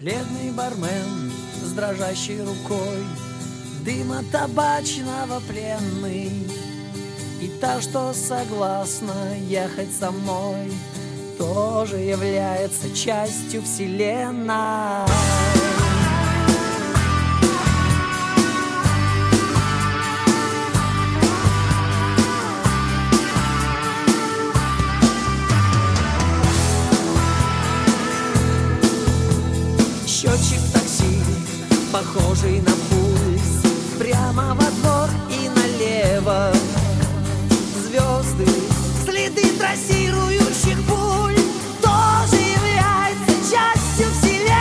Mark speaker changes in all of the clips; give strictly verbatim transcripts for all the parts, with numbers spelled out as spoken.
Speaker 1: Бледный бармен с дрожащей рукой, дыма табачного пленный, и та, что согласна ехать со мной, тоже является частью вселенной. Счетчик такси, похожий на пульс, прямо во двор и налево. Звезды, следы трассирующих пуль, тоже является частью вселенной.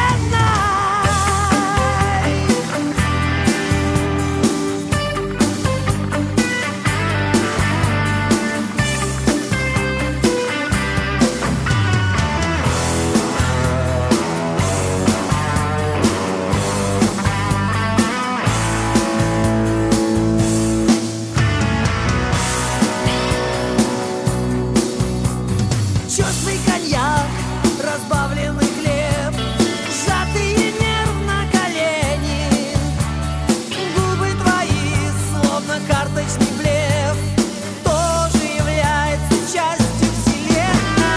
Speaker 1: Черствый коньяк, разбавленный хлеб, сжатые нервно колени, губы твои, словно карточный блеф, тоже является частью вселенной.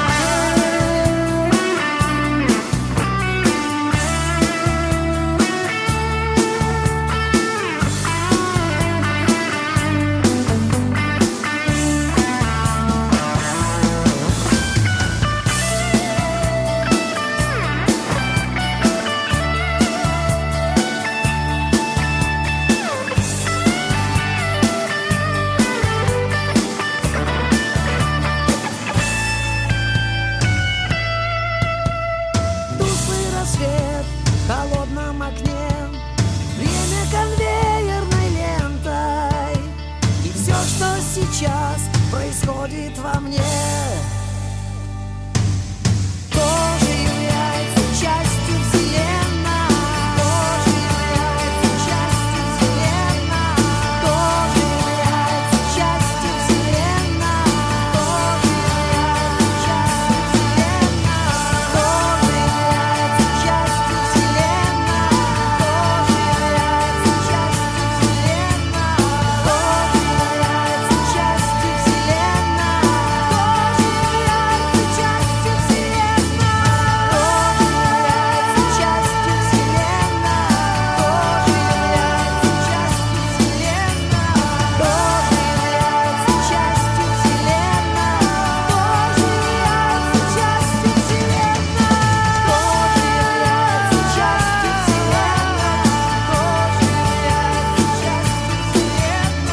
Speaker 1: Свет в холодном окне, время конвейерной лентой, и все, что сейчас происходит во мне,